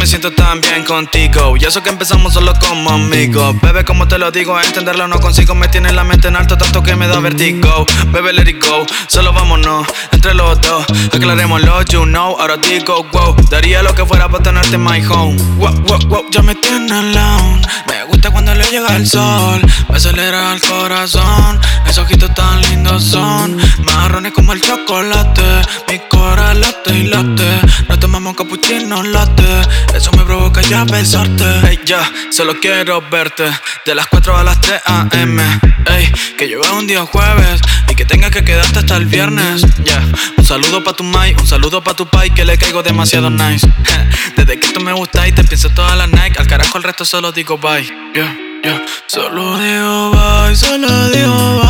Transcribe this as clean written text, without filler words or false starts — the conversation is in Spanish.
me siento tan bien contigo. Y eso que empezamos solo como amigos. Bebé, como te lo digo, entenderlo no consigo. Me tiene la mente en alto tanto que me da vertigo. Bebé, let it go, solo vámonos entre los dos, aclarémoslo, you know. Ahora digo, wow, daría lo que fuera para tenerte en my home. Wow, wow, wow, ya me tiene alone. Me gusta cuando le llega el sol, me acelera el corazón. Esos ojitos tan lindos son marrones como el chocolate. Mi cora late y late. Nos tomamos un cappuccino latte. Eso me provoca ya besarte. Ey, ya, solo quiero verte de las 4 a las 3 a.m. Ey, que lleve un día jueves y que tengas que quedarte hasta el viernes. Yeah, un saludo pa' tu mai, un saludo pa' tu pai, que le caigo demasiado nice. Desde que tú me gustas y te pienso toda la night. Al carajo el resto solo digo bye. Yeah, yeah, solo digo bye, solo digo bye.